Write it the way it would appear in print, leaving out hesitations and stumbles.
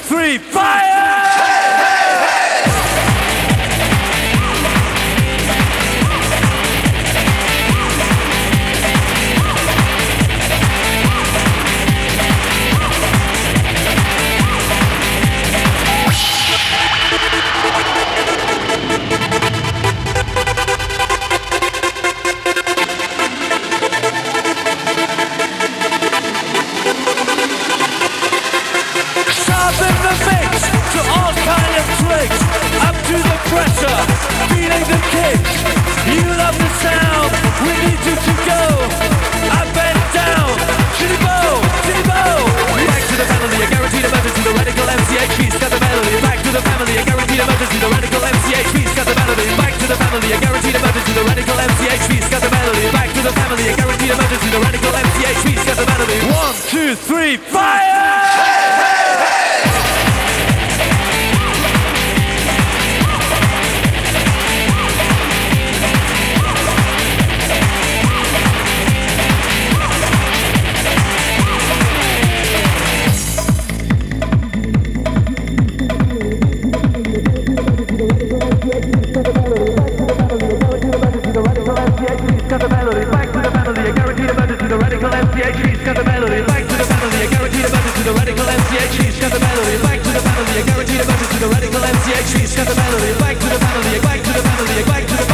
3, fire! Feeling the kick, you love the sound. We need you to go up and down. Shitty bow, shitty bow. Back to the family, a guaranteed emergency. The radical MCHP's got the melody. Back to the family, a guaranteed emergency. The radical MCHP's got the melody. Back to the family, a guaranteed emergency. The radical MCHP's got the melody. Back to the family, a guaranteed emergency. The radical MCHP's got the melody. 1, 2, 3, fire! Got the melody, back to the family, a guaranteed emergency, the radical MCHP's got the melody, back to the family, a guaranteed emergency, the radical MCHP's got the melody, back to the family, a guaranteed emergency, the radical MCHP's got the melody, back to the family, back to the family, back to the